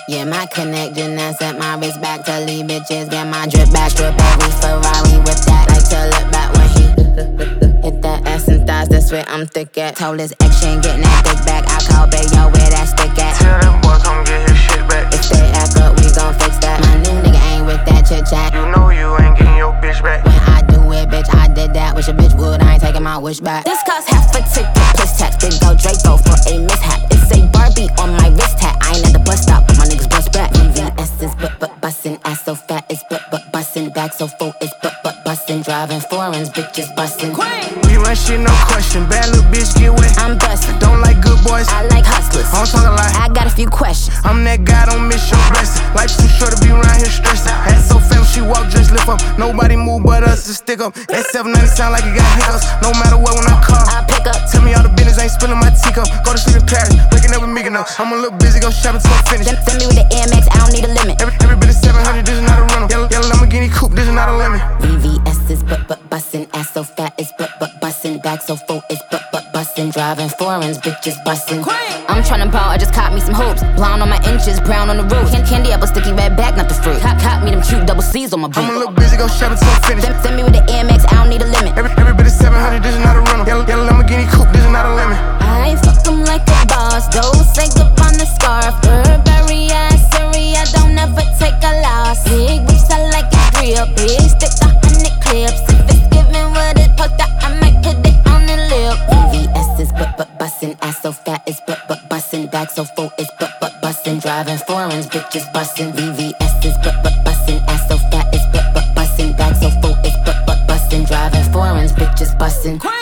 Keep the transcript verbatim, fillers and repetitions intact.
Yeah, my connection and set my wrist back to leave bitches. Get my drip back, drip every Ferrari with that. Like to look back when he hit that ass and thighs. That's where I'm thick at. Told his ex she ain't getting that dick back. I call Bayo where that stick at. Tell that boy come get his shit back. If they act up, we gon' fix that. My new nigga ain't with that chit chat. You know you ain't getting your bitch back. When I do it, bitch, I did that. Wish a bitch would, I ain't taking my wish back. This cost half a ticket, plus tax. Big go Draco for a mishap. It's a Barbie on my wrist hat. I ain't at the bus stop, but my niggas bust back. V V S is but but bustin', ass so fat it's but but bustin', back so full it's but but bustin', driving foreigns, bitches bustin'. We run shit, no question. Bad little bitch get wet. I'm bustin'. Don't like good boys. I like hustlers. I don't talk a lot. I got a few questions. I'm that guy, don't miss your blessing. Life's too short to be around here stressing. Ass so fat, she walk, just lift up. Nobody move but us to stick up. That seven ninety sound like it got hiccups. No matter what, when I call, I pick up. Tell me all the business, ain't spilling my teacup. Go to sleep in Paris, waking up with me enough. I'm a little busy, go shopping till I'm finished. Send, send me with the Air Max, I don't need a limit. Every, every bit of seven hundred, this is not a rental. Yellow, yellow Lamborghini coupe, this is not a lemon. V V S is but but bustin', ass so fat it's but but bustin', back so full it's but but bustin', driving foreigns, bitches bustin'. I'm tryna ball, I just caught me some hoops. Blonde on my inches, brown on the roof. Can candy apple, sticky red back, not the fruit. Cop, cop me them cute double C's on my boot. I'm a little busy, go shopping till I'm finished. Send, send me with the Air Max, I don't need a limit. Every, every bit of seven hundred, this is not a rental. Yellow, yellow Lamborghini coupe, this is not a lemon. I fuck 'em like a boss, don't say up on the scarf. Burberry, Siri, I don't ever take a loss. Big bitch, I like it real. Big stick, a hundred clips. If it's giving what it poked out, I might put it on the lip. V V S is but but bustin', ass so fat it's but but bustin', back so full it's but but bustin', driving foreigns, bitches bustin'. V V S is but but bustin', ass so fat it's but but bustin', back so full it's but but bustin', driving foreigns, bitches bustin'.